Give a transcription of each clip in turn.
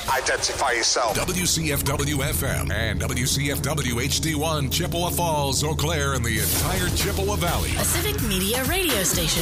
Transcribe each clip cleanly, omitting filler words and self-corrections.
Identify yourself. WCFW-FM and WCFW-HD1, Chippewa Falls, Eau Claire, and the entire Chippewa Valley. A civic media radio station.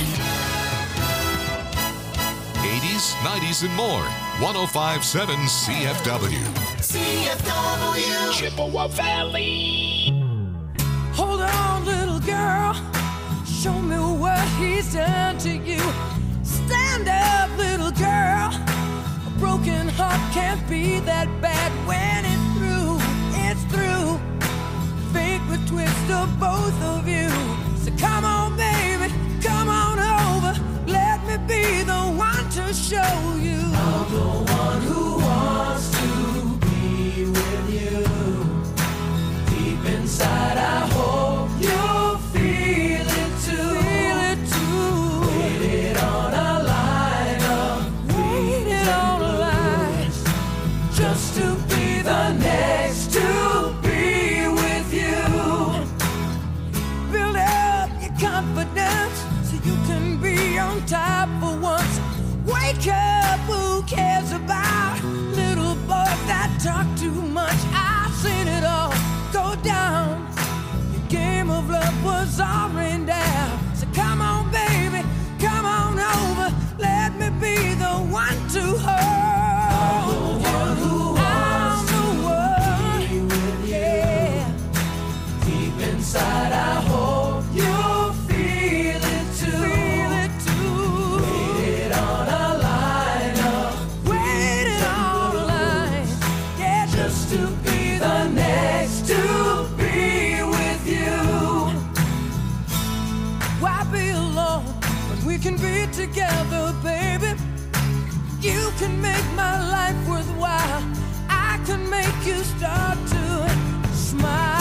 80s, 90s, and more. 105.7 CFW. CFW. Chippewa Valley. Hold on, little girl. Show me what he's done to you. Stand up, little girl. A broken heart can't be that bad when it's through. It's through. Fate would twist of both of you. So come on, baby, come on over. Let me be the one to show you. I'm the one who wants to be with you. Deep inside, I hope you'll feel it too. Feel it too. Waited on a line of waited on a line just to be the next to be with you. Build up your confidence so you can be on top for once. Wake up, who cares about little boys that talk too much? I've seen it all go down. Your game of love was all rained down. So come on, baby, come on over. Let me be the one to hold you. I'm the one who wants to be with you. Yeah. Deep inside, I hope you'll feel it too. Feel it too. Waited on a line up. Waited on a line. Yeah, just to be the next to be with you. Why be alone when we can be together, baby? You can make my life worthwhile. I can make you start to smile.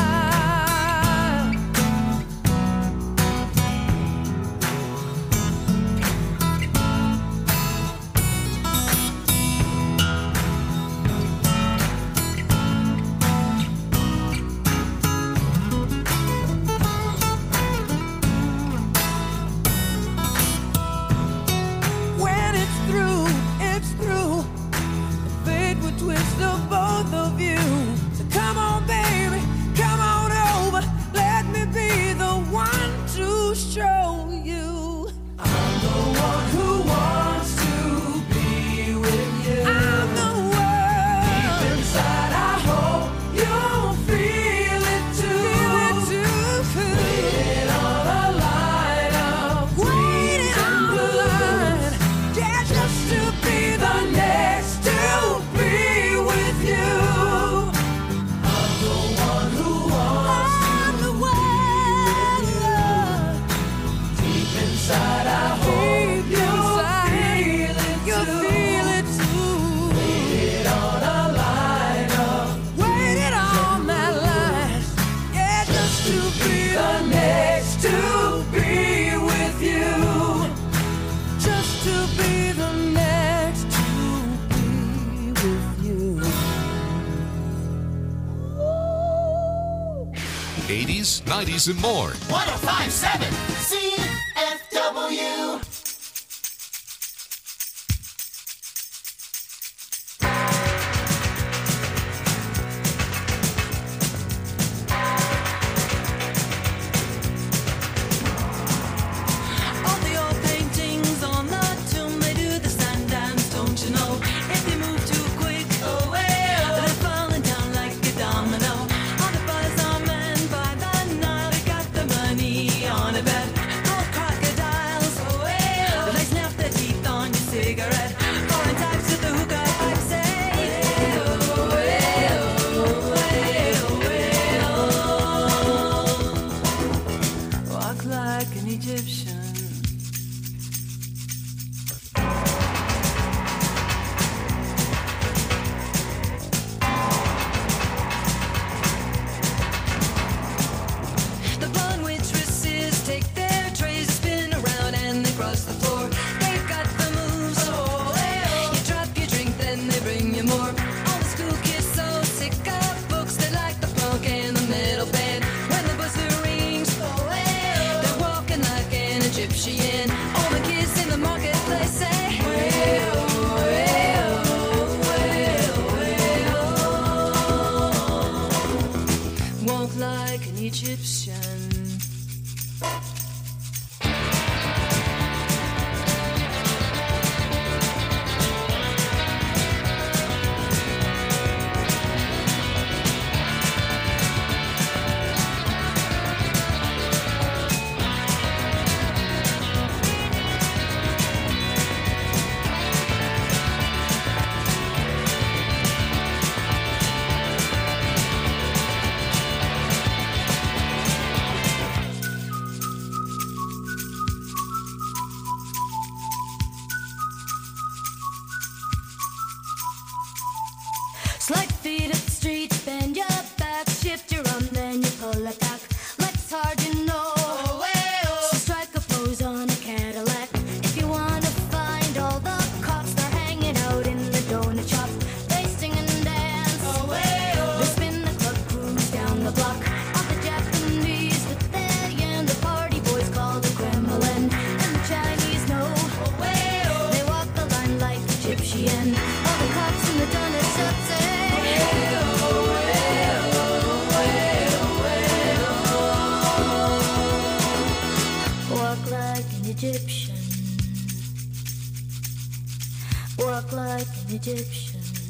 When it's through, it's through. The fate would twist of both of you. So come on, baby, come on over. Let me be the one to show you. I'm the one who wants to be with you. I'm the one. Deep inside, I hope you'll feel it too. Feel it too. Waiting on a line of waiting on the line. Yeah, just to be the next to be with you. I'm the one who wants to be with you. Deep inside, I hope you'll feel it too. Waited on a line of waited on that line. Yeah, just to be the next to be with you. Just to be the next to be with you. 80s, 90s, and more. 1057 CFW. All the old paintings on the tomb, they do the sun dance, don't you know? If you move too quick, they're falling down like a domino. All the buzz are men by the night, they got the money on a bet. Gold an Egyptian. Walk like an Egyptian.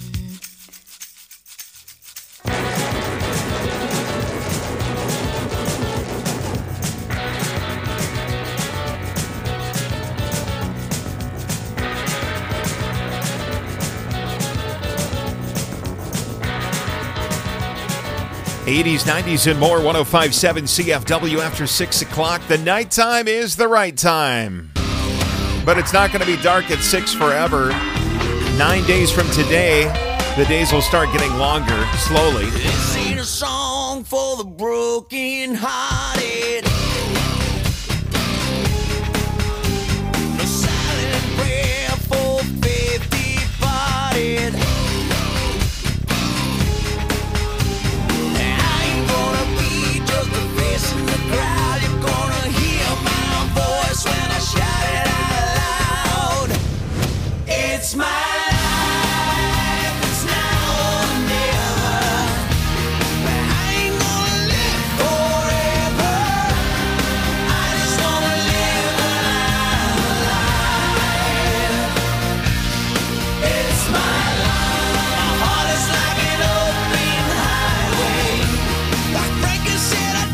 '80s, '90s, and more. 105.7 CFW after 6 o'clock. The nighttime is the right time. But it's not going to be dark at 6 forever. 9 days from today, the days will start getting longer, slowly. This ain't a song for the broken-hearted. No silent prayer for faith departed. In the crowd, you're gonna hear my voice when I shout it out loud. It's my life, it's now or never. I ain't gonna live forever. I just wanna live alive. It's my life. My heart is like an open highway. Like Frankie said, I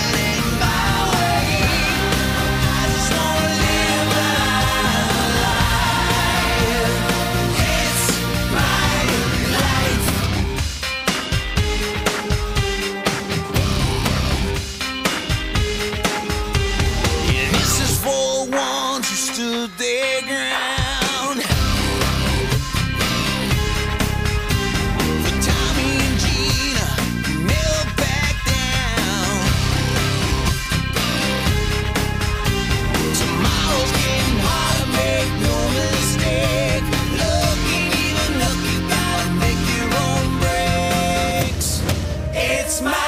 stood their ground. For Tommy and Gina, never back down. Tomorrow's getting harder, make no mistake. Look ain't even look, you gotta make your own breaks. It's my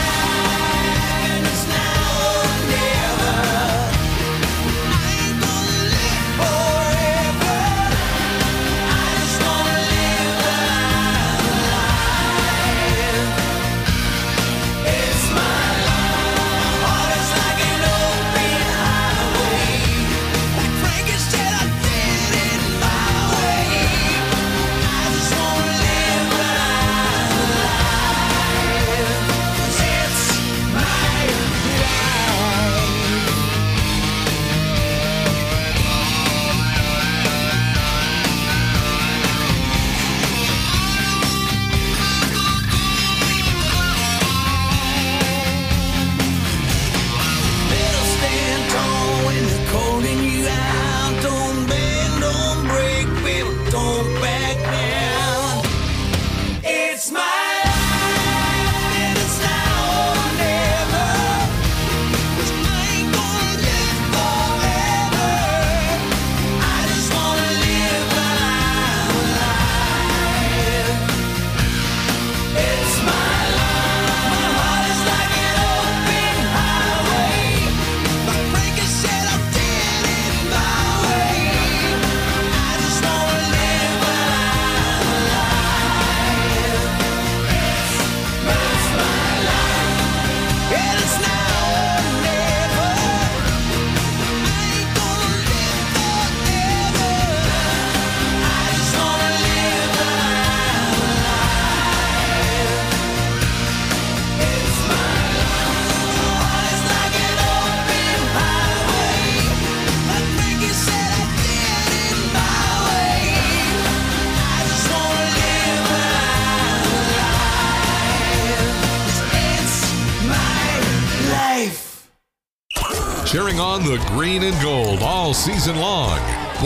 Cheering on the green and gold all season long.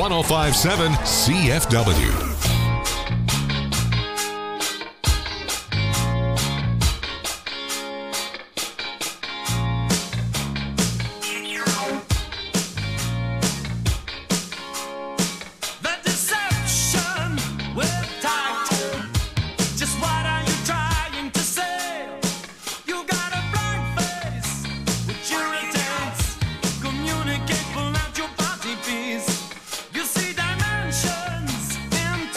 105.7 CFW. Communicate without your body piece. You see dimensions in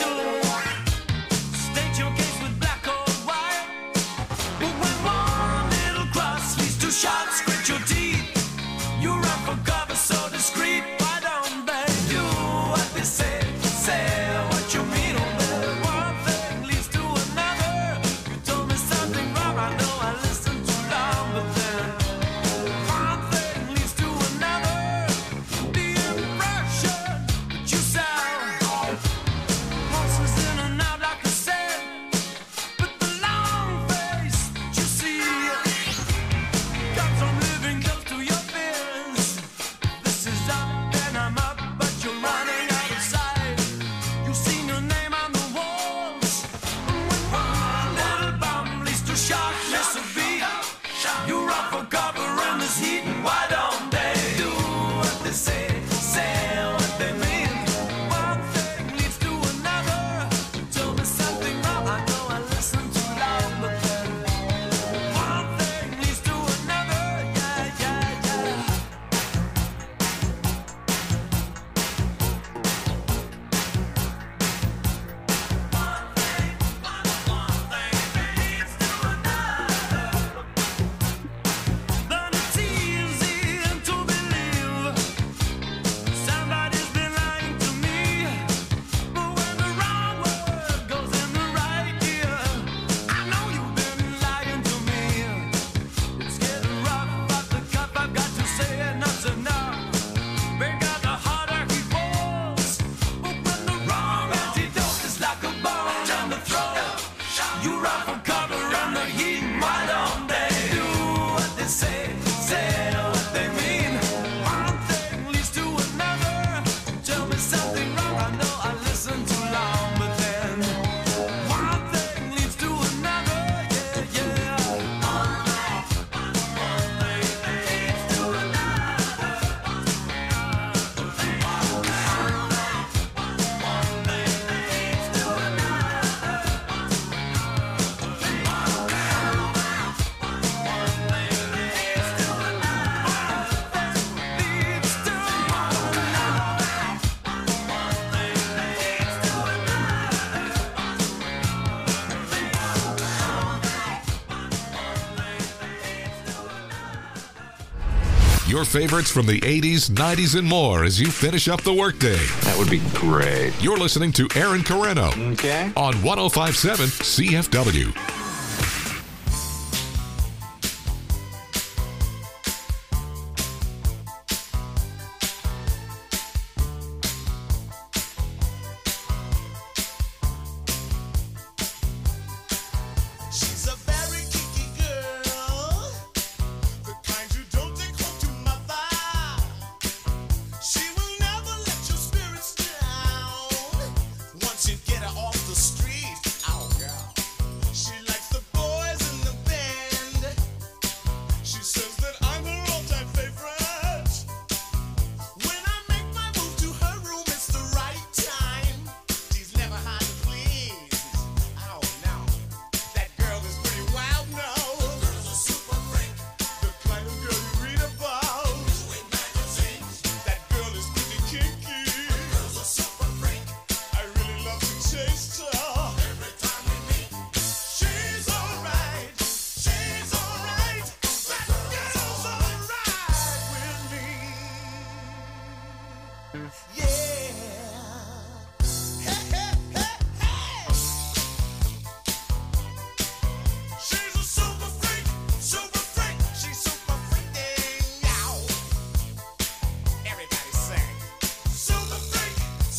Your favorites from the 80s, 90s, and more as you finish up the workday. That would be great. You're listening to Aaron Carreno Okay. on 105.7 CFW. She's a very kinky girl, the kind you don't take home to mother. She will never let your spirits down. Once you get her off the street, oh girl, she likes the boys in the band. She says that I'm her all-time favorite. When I make my move to her room, it's the right time. She's never hard to please. Oh no. That girl is pretty wild now. The girl's a super freak. The kind of girl you read about. In magazines. That girl is pretty kinky. The girl's a super freak. I really love to taste her. Every time we meet. She's alright. She's alright. That girl's alright with me. Yeah. Hey, hey, hey, hey. She's a super freak, she's super freaking out. Everybody sing. Super freak,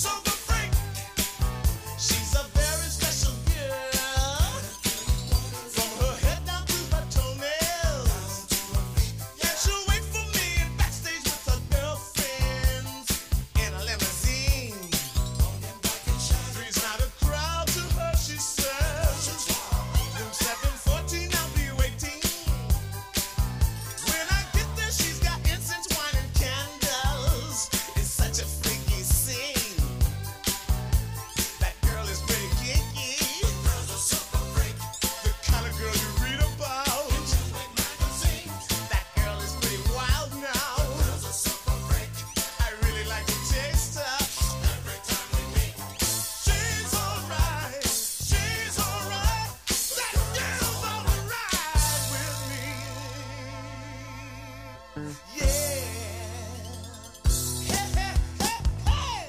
she's a very special girl. From her head down to her toenails. Yeah, she'll wait for me in backstage with her girlfriends in a limousine. Three's not a crowd to her, she says. Room 714, I'll be waiting. When I get there, she's got incense, wine, and candles. It's such a freaky scene. That girl is pretty kinky. The girl's a super freak. The kind of girl you read about. That girl is pretty wild now. The girl's a super freak. I really like to taste her. Every time we meet. She's alright. She's alright. That girl's alright with me. Yeah. Hey, hey, hey, hey.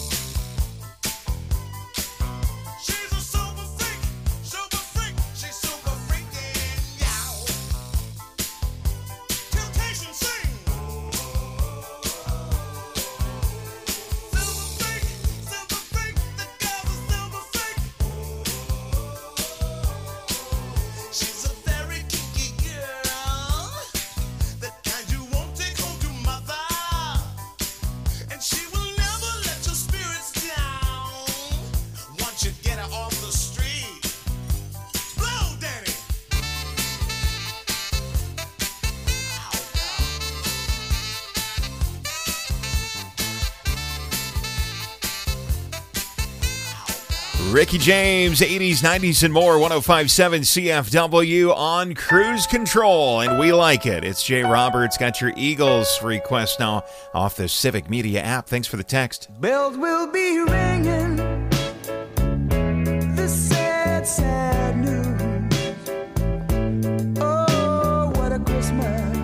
She's a super freak. She's super freaking out. Temptation sing. Silver freak, the girl's a silver freak. She's a very kinky girl, the kind you won't take home to mother. And she will never let your spirits down. Once you get her off the street, blow, Danny. Ricky James, 80s, 90s, and more. 105.7 CFW on Cruise Control, and we like it. It's Jay Roberts. Got your Eagles request now off the Civic Media app. Thanks for the text. Bells will be ringing. The sad, sad news. Oh, what a Christmas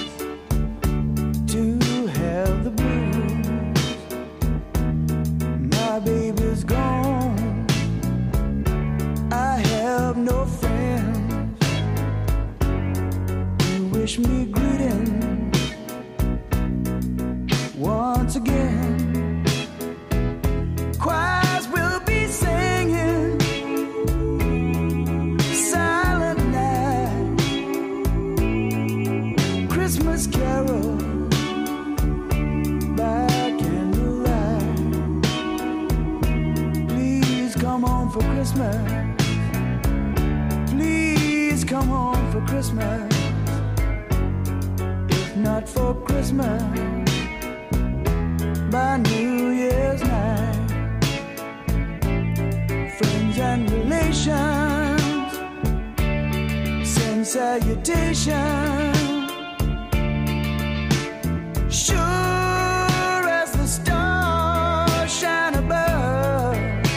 to have the blues. My baby's gone. I have no friends to wish me greetings once again. Choirs will be singing Silent Night, Christmas carol by candlelight. Please come home for Christmas. Please come home for Christmas. If not for Christmas, by New Year's night. Friends and relations send salutations. Sure as the stars shine above.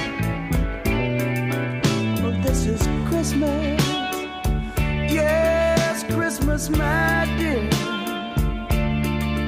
Well, this is Christmas. Yes, Christmas, my dear.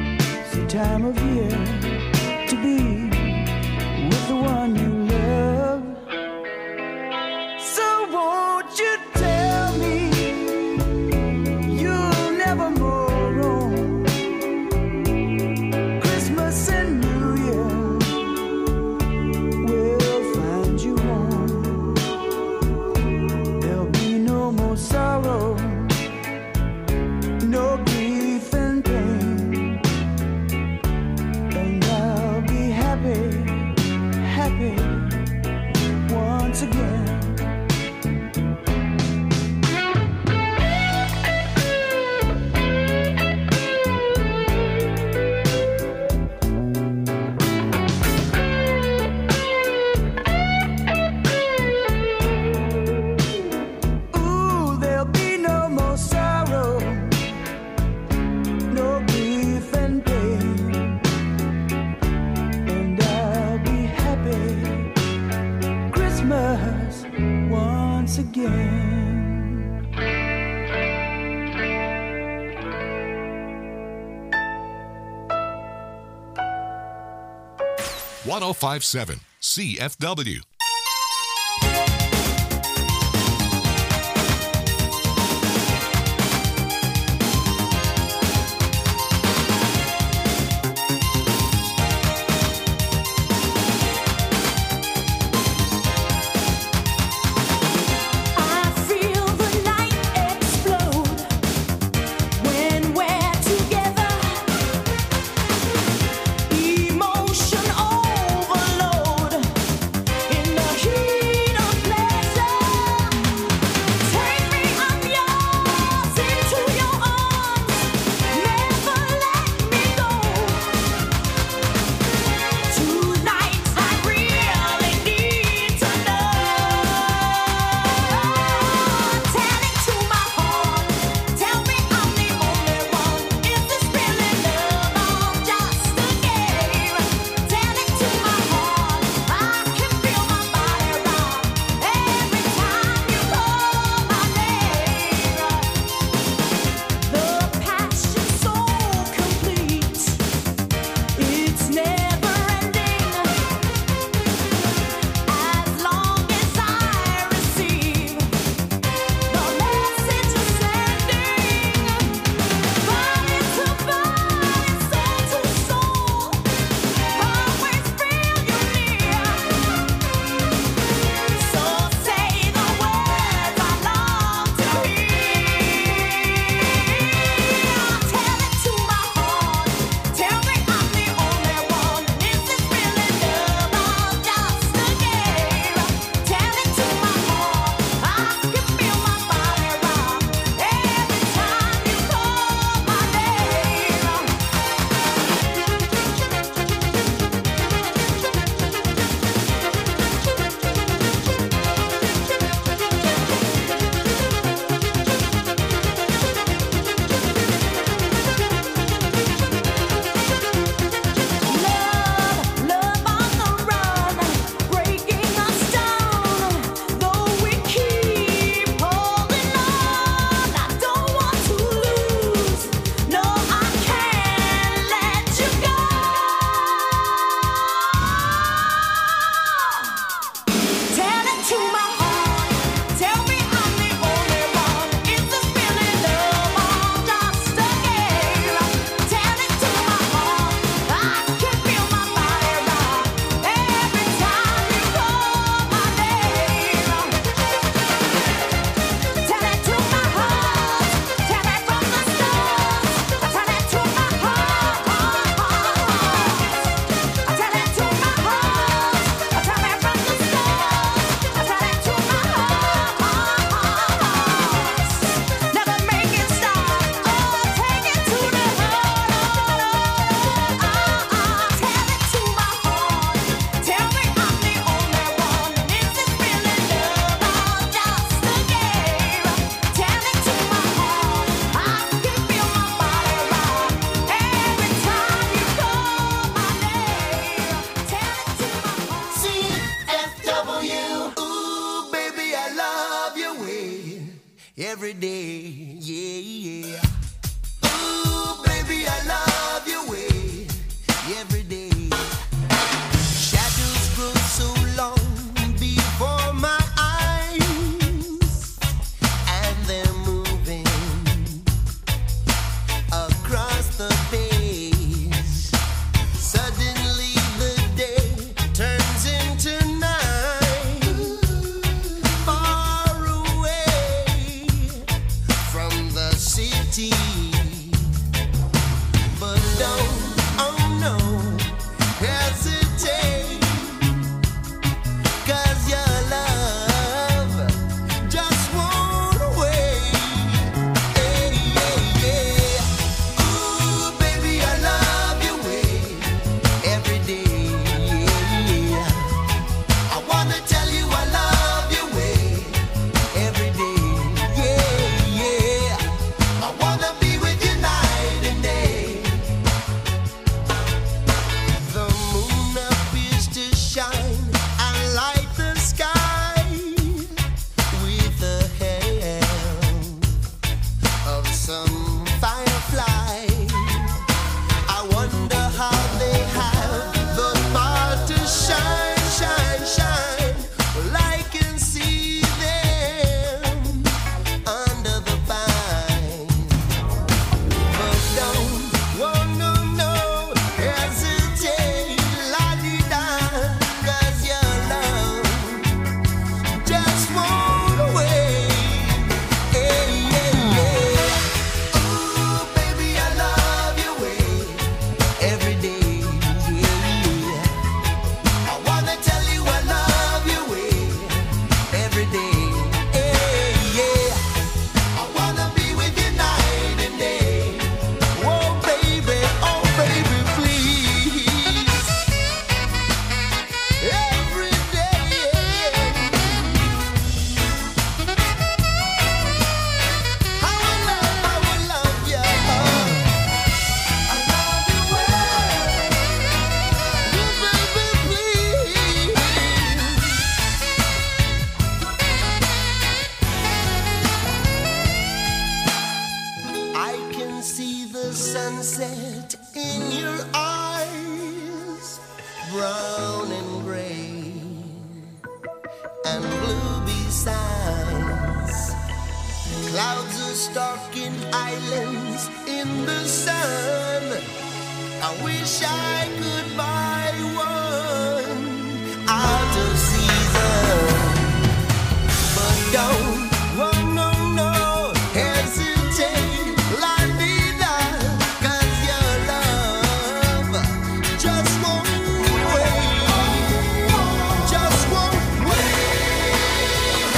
once again. 1057 CFW. every day, yeah, yeah. Ooh, baby, I love your way every day. Shadows grow so long before my eyes, and they're moving across the page. Suddenly the day turns into night, far away from the city. But don't, oh no, brown and gray and blue besides. Clouds are stalking islands in the sun. I wish I could buy one out of season, but don't, oh no, no, hesitate, la vida, 'cause your love just won't wait, just won't wait.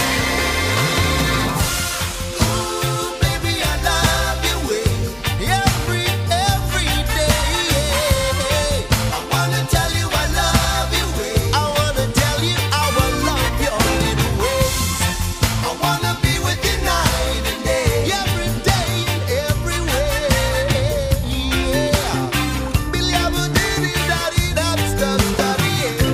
Ooh, baby, I love your way every day. I wanna tell you I love your way. I wanna tell you I will love your little ways. I wanna be with you night and day, every day and every way. Yeah. Billy, I would do it, daddy, that's the study.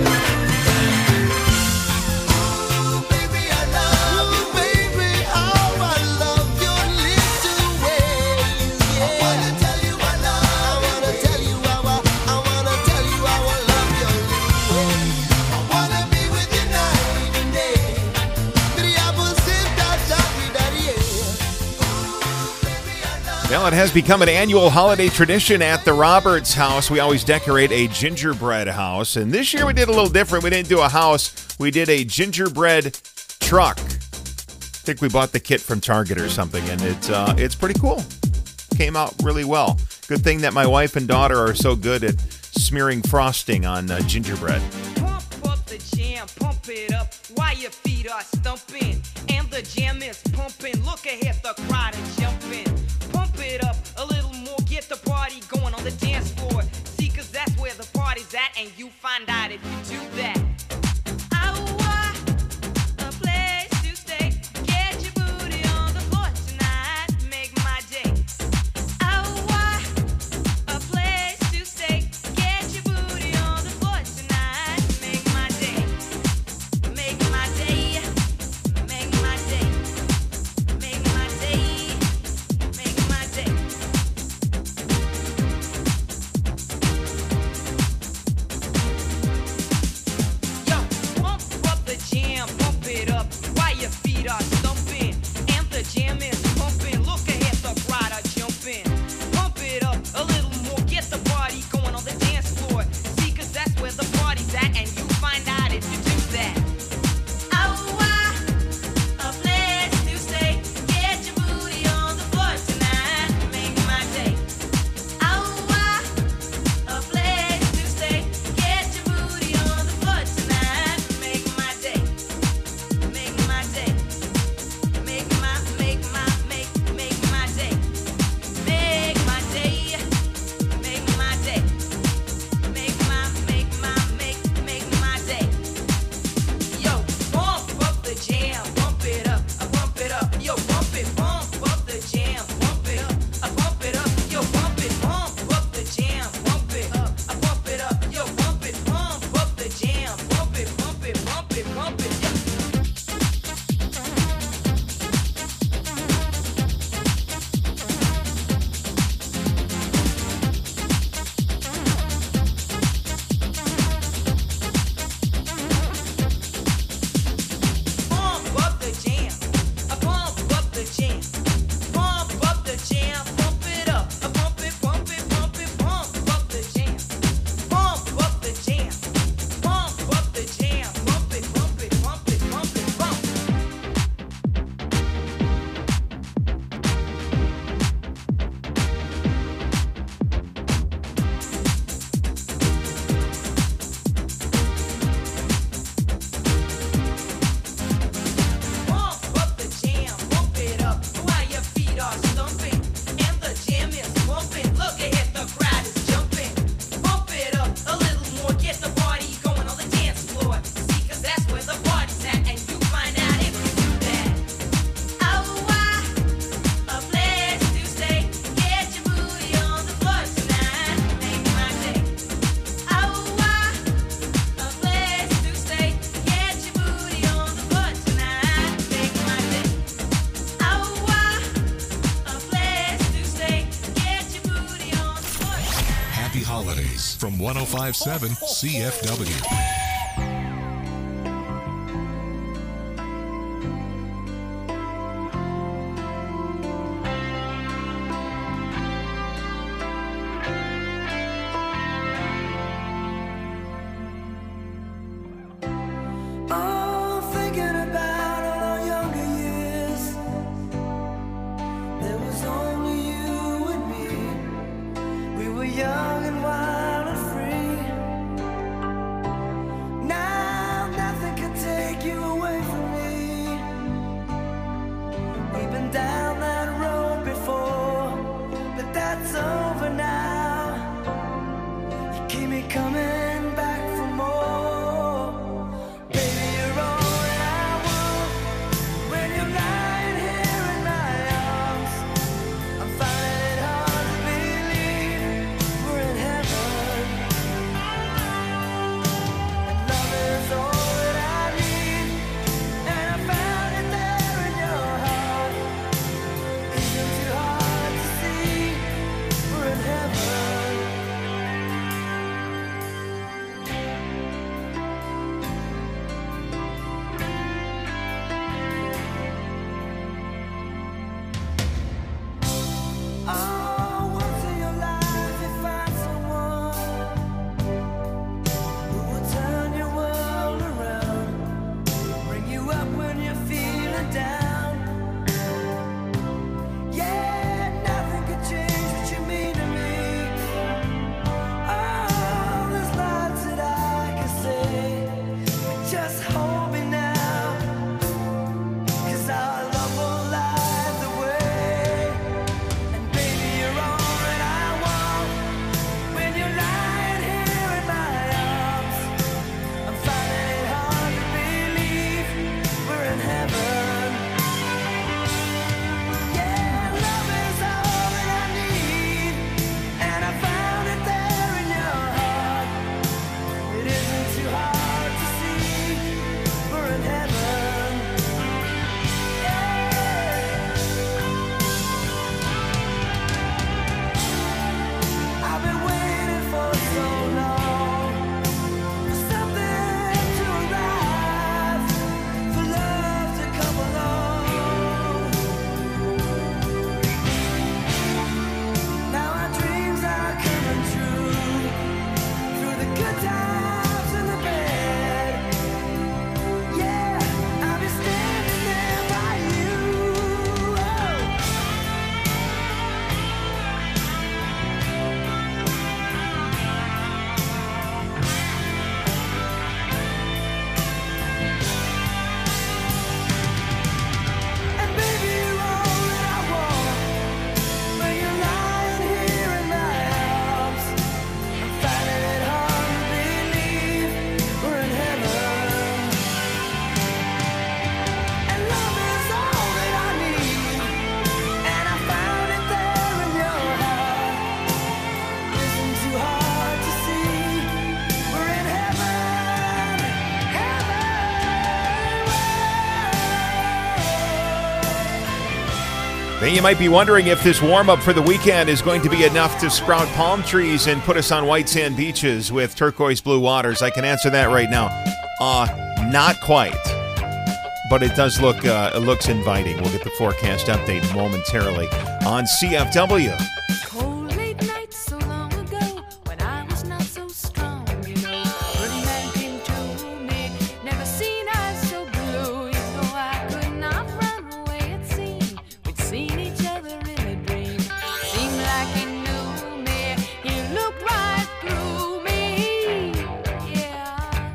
Ooh, baby, I love you, baby. How I love your little ways. Yeah. I wanna tell you I wanna tell you I wanna tell you I will love your little ways. I wanna be with you night and day. Billy, I would sit that daddy, daddy, yeah. Ooh, baby, I love Well, it has become an annual holiday tradition at the Roberts house. We always decorate a gingerbread house. And this year we did a little different. We didn't do a house. We did a gingerbread truck. I think we bought the kit from Target or something. And it's pretty cool. Came out really well. Good thing that my wife and daughter are so good at smearing frosting on gingerbread. Pump up the jam, pump it up while your feet are stumping. And the jam is pumping. Look ahead, the crowd is jumping. Pump it up a little more, get the party going on the dance floor. See, 'cause that's where the party's at, and you find out if you do that. I want a place to stay. Get your booty on the floor tonight. Make my day. I want a place to stay. Get your booty on the floor tonight. Make my day. Make my day. Make my day. Make my day. Make my day. from 105.7 CFW. Oh, thinking about all our younger years. There was only you and me. We were young and wild and free. Now nothing can take you away from me. We've been down that road before, but that's over now. You keep me coming back for more. Baby, you're all that I want. When you're lying here in my arms, I'm finding it hard to believe we're in heaven. And love is all that I need, and I found it there in your heart. Isn't too hard to see we're in heaven. Oh, once in your life you find someone who will turn your world around, bring you up when you're feeling down. Yeah, nothing could change what you mean to me. Oh, there's lots that I can say, but just hold me now, 'cause our love will light the way. And baby, you're all that I want. When you're lying here in my arms, I'm finding it hard to believe we're in heaven. Yeah, love is all that I need, and I found it there in your heart. It isn't too hard to see we're in heaven. I've been waiting for so long for something to arrive, for love to come along. Now our dreams are coming true, through the good times and the bad. Yeah, I'll be standing there by you. Oh. And baby, you're all that I want. When you're lying here in my arms, I'm finding it hard to believe we're in heaven. And love is all that I need, and I found it there in your heart. Isn't too hard to see we're in heaven, heaven. Then you might be wondering if this warm-up for the weekend is going to be enough to sprout palm trees and put us on white sand beaches with turquoise blue waters. I can answer that right now. Not quite. But it does look, it looks inviting. We'll get the forecast update momentarily on CFW. Cold late nights so long ago when I was not so strong, you know. Pretty man came to me, never seen eyes so blue. You know I could not run away, it seemed. We'd seen each other in a dream. Seemed like he knew me, he looked right through me. Yeah.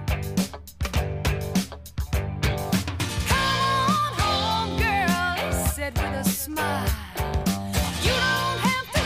Come on home, girl, he said with a smile. You don't have to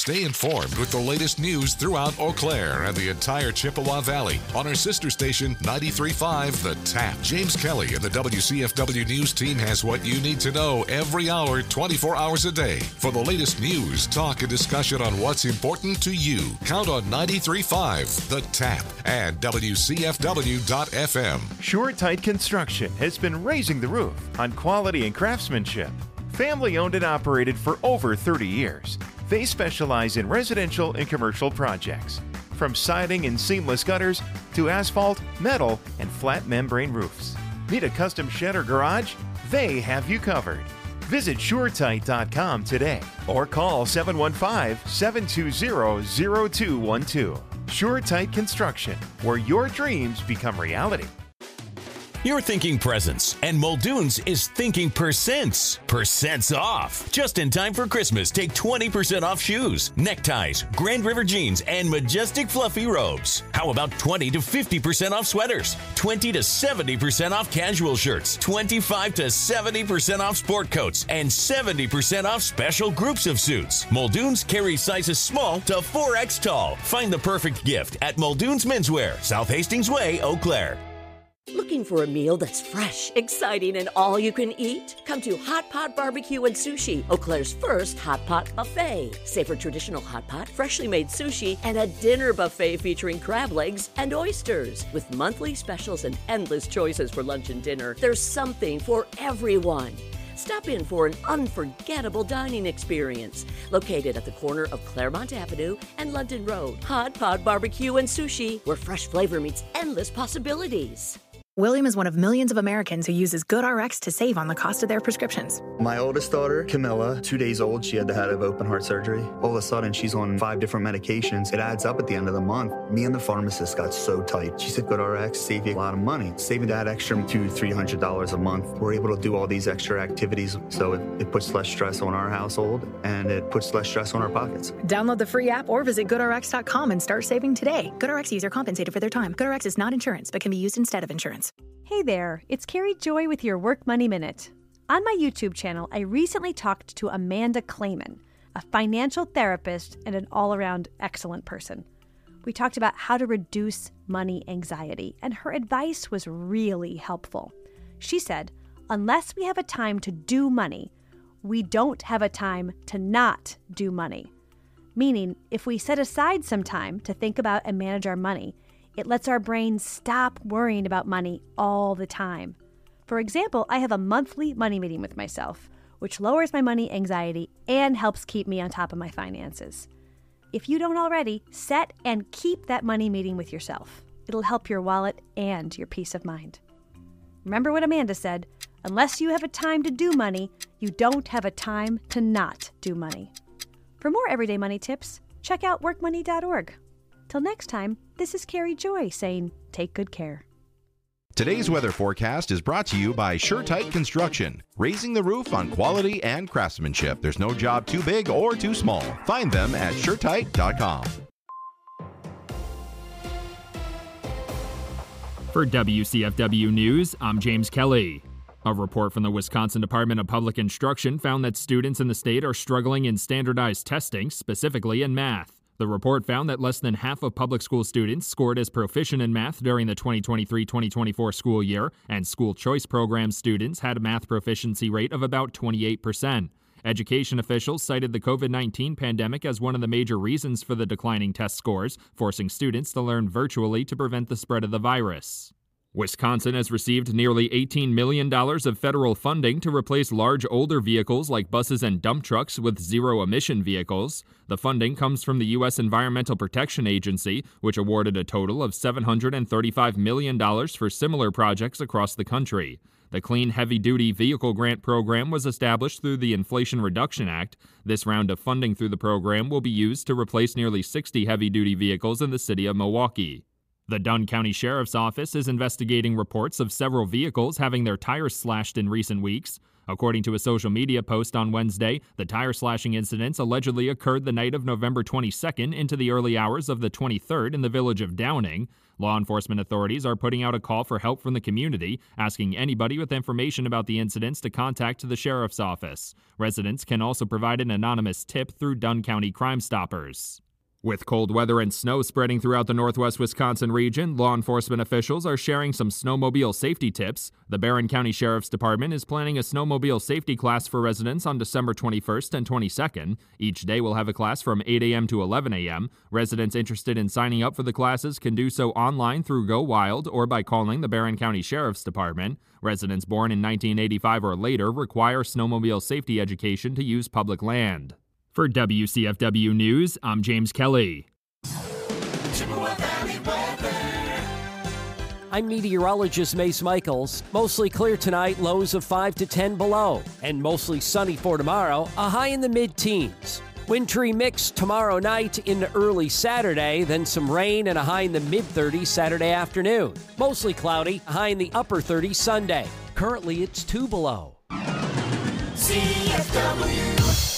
Stay informed with the latest news throughout Eau Claire and the entire Chippewa Valley on our sister station 93.5 The Tap. James Kelly and the WCFW News team has what you need to know every hour, 24 hours a day. For the latest news, talk, and discussion on what's important to you, count on 93.5 The Tap and WCFW.FM. SureTight Construction has been raising the roof on quality and craftsmanship. Family owned and operated for over 30 years. They specialize in residential and commercial projects, from siding and seamless gutters to asphalt, metal, and flat membrane roofs. Need a custom shed or garage? They have you covered. Visit SureTight.com today or call 715-720-0212. SureTight Construction, where your dreams become reality. You're thinking presents, and Muldoon's is thinking percents. Percents off. Just in time for Christmas, take 20% off shoes, neckties, Grand River jeans, and majestic fluffy robes. How about 20 to 50% off sweaters, 20 to 70% off casual shirts, 25 to 70% off sport coats, and 70% off special groups of suits. Muldoon's carries sizes small to 4X tall. Find the perfect gift at Muldoon's Menswear, South Hastings Way, Eau Claire. Looking for a meal that's fresh, exciting, and all you can eat? Come to Hot Pot Barbecue and Sushi, Eau Claire's first hot pot buffet. Savor traditional hot pot, freshly made sushi, and a dinner buffet featuring crab legs and oysters. With monthly specials and endless choices for lunch and dinner, there's something for everyone. Stop in for an unforgettable dining experience. Located at the corner of Claremont Avenue and London Road. Hot Pot Barbecue and Sushi, where fresh flavor meets endless possibilities. William is one of millions of Americans who uses GoodRx to save on the cost of their prescriptions. My oldest daughter, Camilla, 2 days old, she had to have open heart surgery. All of a sudden, she's on 5 different medications. It adds up at the end of the month. Me and the pharmacist got so tight. She said, GoodRx save you a lot of money. Saving that extra $200-300 a month. We're able to do all these extra activities, so it puts less stress on our household, and it puts less stress on our pockets. Download the free app or visit GoodRx.com and start saving today. GoodRx user compensated for their time. GoodRx is not insurance, but can be used instead of insurance. Hey there, it's Carrie Joy with your Work Money Minute. On my YouTube channel, I recently talked to Amanda Clayman, a financial therapist and an all-around excellent person. We talked about how to reduce money anxiety, and her advice was really helpful. She said, unless we have a time to do money, we don't have a time to not do money. Meaning, if we set aside some time to think about and manage our money, it lets our brain stop worrying about money all the time. For example, I have a monthly money meeting with myself, which lowers my money anxiety and helps keep me on top of my finances. If you don't already, set and keep that money meeting with yourself. It'll help your wallet and your peace of mind. Remember what Amanda said, unless you have a time to do money, you don't have a time to not do money. For more everyday money tips, check out workmoney.org. Till next time, this is Carrie Joy saying, take good care. Today's weather forecast is brought to you by SureTight Construction, raising the roof on quality and craftsmanship. There's no job too big or too small. Find them at SureTight.com. For WCFW News, I'm James Kelly. A report from the Wisconsin Department of Public Instruction found that students in the state are struggling in standardized testing, specifically in math. The report found that less than half of public school students scored as proficient in math during the 2023-2024 school year, and school choice program students had a math proficiency rate of about 28%. Education officials cited the COVID-19 pandemic as one of the major reasons for the declining test scores, forcing students to learn virtually to prevent the spread of the virus. Wisconsin has received nearly $18 million of federal funding to replace large older vehicles like buses and dump trucks with zero-emission vehicles. The funding comes from the U.S. Environmental Protection Agency, which awarded a total of $735 million for similar projects across the country. The Clean Heavy-Duty Vehicle Grant Program was established through the Inflation Reduction Act. This round of funding through the program will be used to replace nearly 60 heavy-duty vehicles in the city of Milwaukee. The Dunn County Sheriff's Office is investigating reports of several vehicles having their tires slashed in recent weeks. According to a social media post on Wednesday, the tire slashing incidents allegedly occurred the night of November 22nd into the early hours of the 23rd in the village of Downing. Law enforcement authorities are putting out a call for help from the community, asking anybody with information about the incidents to contact the sheriff's office. Residents can also provide an anonymous tip through Dunn County Crime Stoppers. With cold weather and snow spreading throughout the northwest Wisconsin region, law enforcement officials are sharing some snowmobile safety tips. The Barron County Sheriff's Department is planning a snowmobile safety class for residents on December 21st and 22nd. Each day will have a class from 8 a.m. to 11 a.m. Residents interested in signing up for the classes can do so online through Go Wild or by calling the Barron County Sheriff's Department. Residents born in 1985 or later require snowmobile safety education to use public land. For WCFW News, I'm James Kelly. I'm meteorologist Mace Michaels. Mostly clear tonight, lows of 5 to 10 below. And mostly sunny for tomorrow, a high in the mid-teens. Wintry mix tomorrow night into early Saturday, then some rain and a high in the mid-30s Saturday afternoon. Mostly cloudy, a high in the upper 30s Sunday. Currently, it's 2 below. CFW.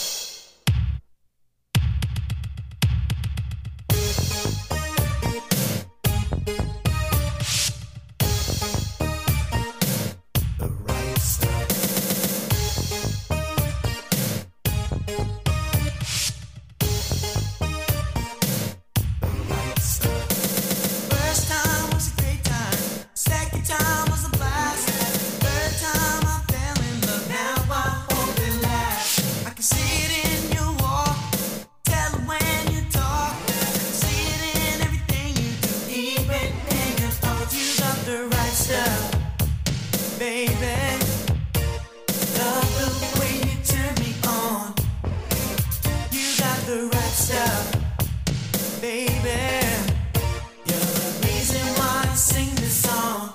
First time was a great time. Second time was a blast. Third time I fell in love. Now I hope it lasts. I can see it in your walk. Tell it when you talk. See it in everything you do. Even in your thoughts, you got the right stuff, baby. Love the way you turn me on. You got the right stuff, baby. You're the reason why I sing this song.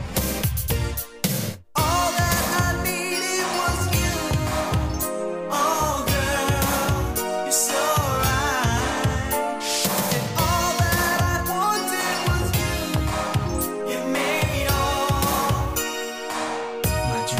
All that I needed was you. Oh, girl, you're so right. And all that I wanted was you. You made all my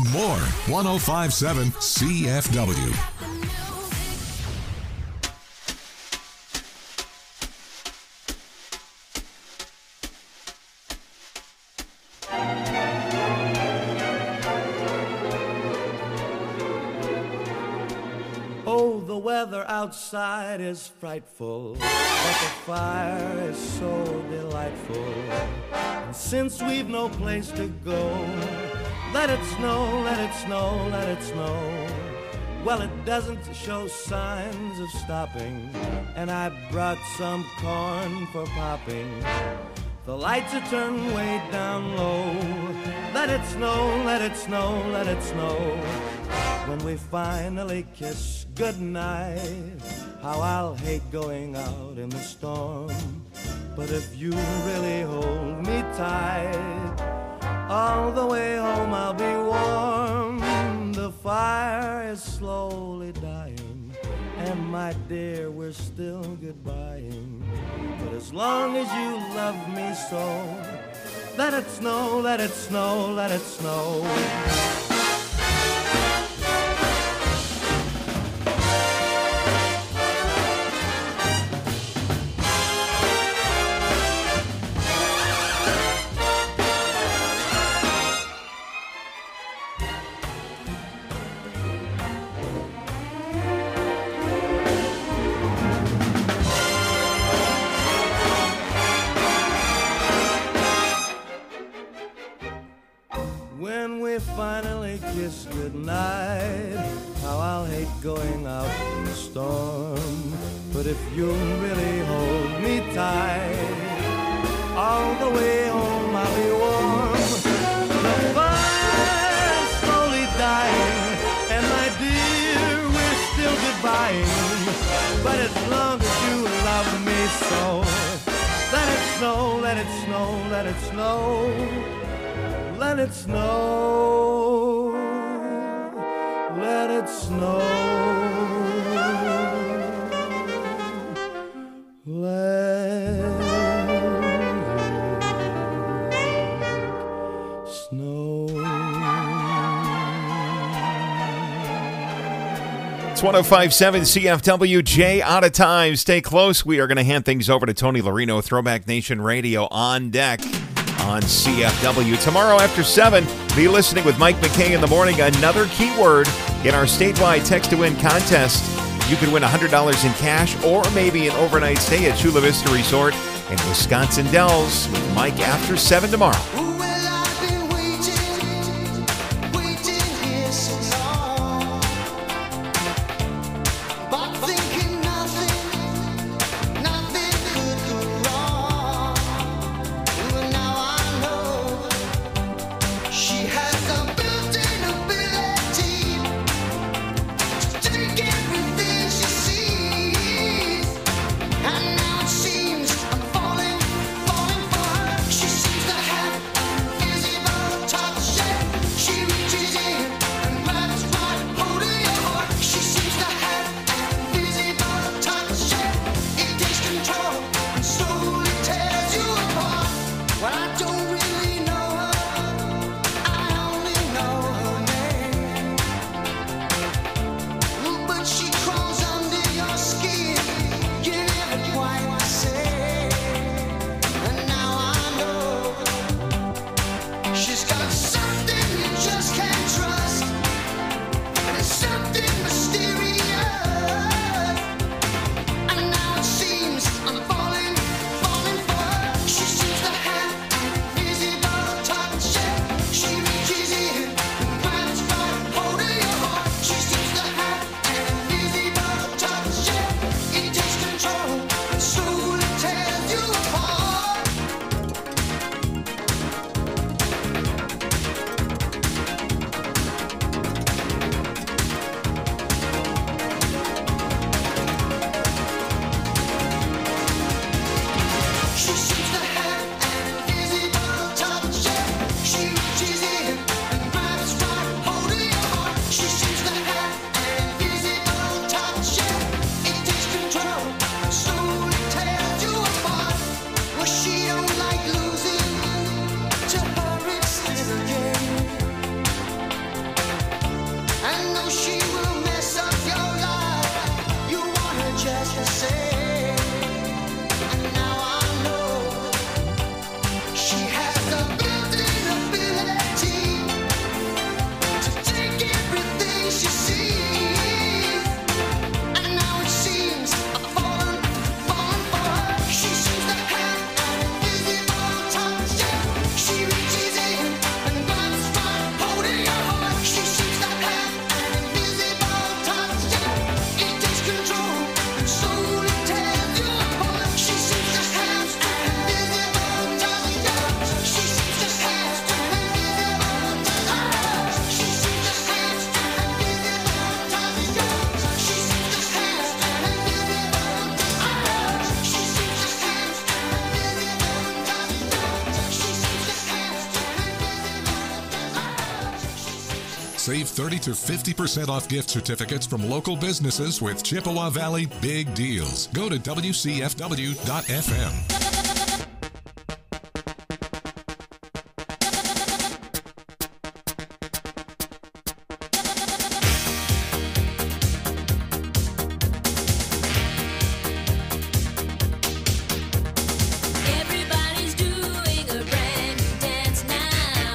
More 1057 CFW. Oh, the weather outside is frightful, but the fire is so delightful. And since we've no place to go, let it snow, let it snow, let it snow. Well, it doesn't show signs of stopping, and I brought some corn for popping. The lights are turned way down low. Let it snow, let it snow, let it snow. When we finally kiss goodnight, how I'll hate going out in the storm. But if you really hold me tight, all the way home I'll be warm. The fire is slowly dying, and my dear, we're still goodbying. But as long as you love me so, let it snow, let it snow, let it snow. When we finally kiss goodnight, how I'll hate going out in the storm. But if you'll really hold me tight, all the way home I'll be warm. The fire's slowly dying, and my dear, we're still goodbying. But as long as you love me so, let it snow, let it snow, let it snow. Let it snow, let it snow, let it snow. It's 1057 CFW. Jay out of time. Stay close. We are going to hand things over to Tony Larino, Throwback Nation Radio on deck on CFW. Tomorrow after 7, be listening with Mike McKay in the morning. Another keyword in our statewide text-to-win contest. You could win $100 in cash or maybe an overnight stay at Chula Vista Resort in Wisconsin Dells with Mike after 7 tomorrow. And now it seems I'm falling for her. She seems to have Save 30 to 50% off gift certificates from local businesses with Chippewa Valley Big Deals. Go to WCFW.FM. Everybody's doing a brand new dance now.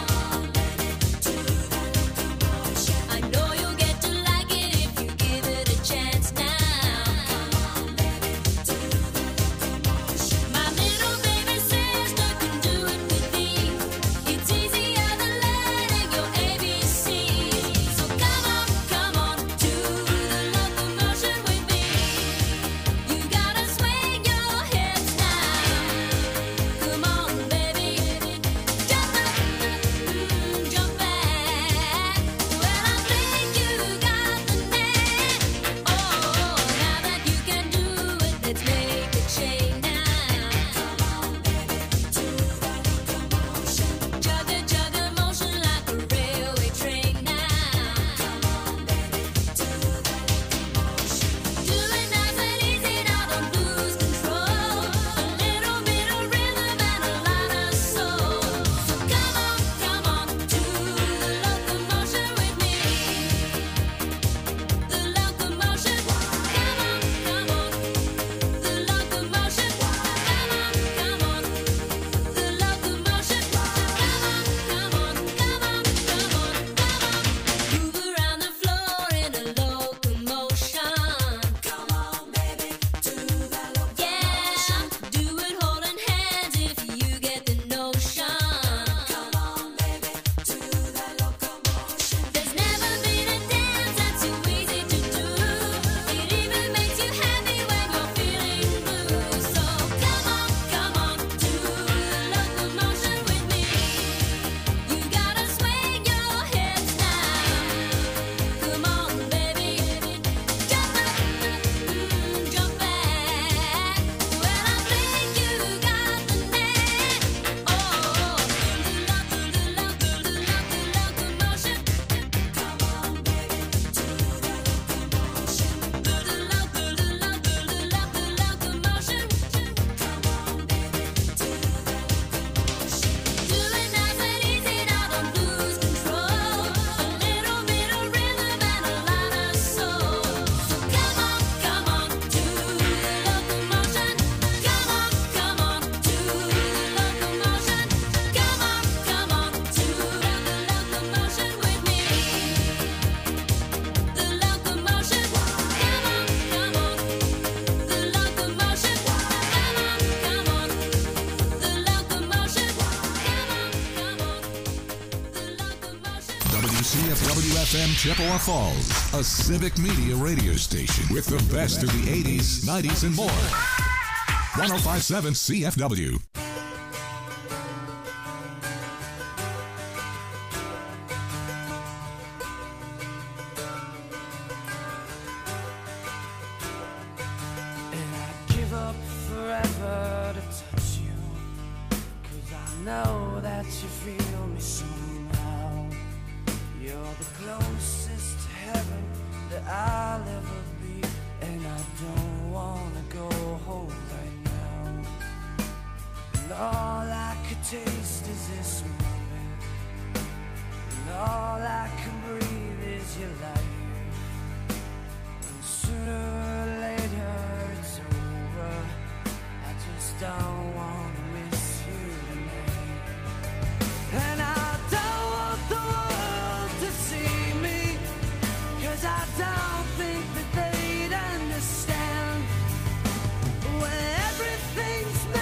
I know you'll get to like it if you give it a chance now. My little baby sister can do it with me. It's easier than learning your ABC. So come on to the locomotion with me. You gotta swing your hips now. Come on, baby, jump up, jump back. Well, I think you got the knack. Oh, now that you can do it, let's make a chain now. Jug a motion like a railway train now. Do it nice and easy now, don't lose control. A little bit of rhythm and a lot of soul. So come on to the locomotion with me. The locomotion, come on, the locomotion, come on, the locomotion, move around the floor in a locomotion. Come on, baby, to the locomotion. Yeah, do it holding hands if you get the notion. Come on, baby, to the locomotion. There's never been a dance that's too easy to do. It even makes you happy when you're feeling blue. So come on to the locomotion with me. You gotta swing your hips now. Come on, baby, jump up, jump back. Well, I think you got the knack. Oh, the locomotion. Come on, baby, to the locomotion. The locomotion. Come on, baby, to the locomotion. Do it nice and easy now, don't lose control. A little bit of rhythm and a lot of soul. So come on to the locomotion. Come on to the locomotion. Come on to the locomotion with me. The locomotion, come on, the locomotion, come on, the locomotion, WCFW-FM Chippewa Falls, a civic media radio station with the best of the 80s, 90s, and more. 105.7 CFW.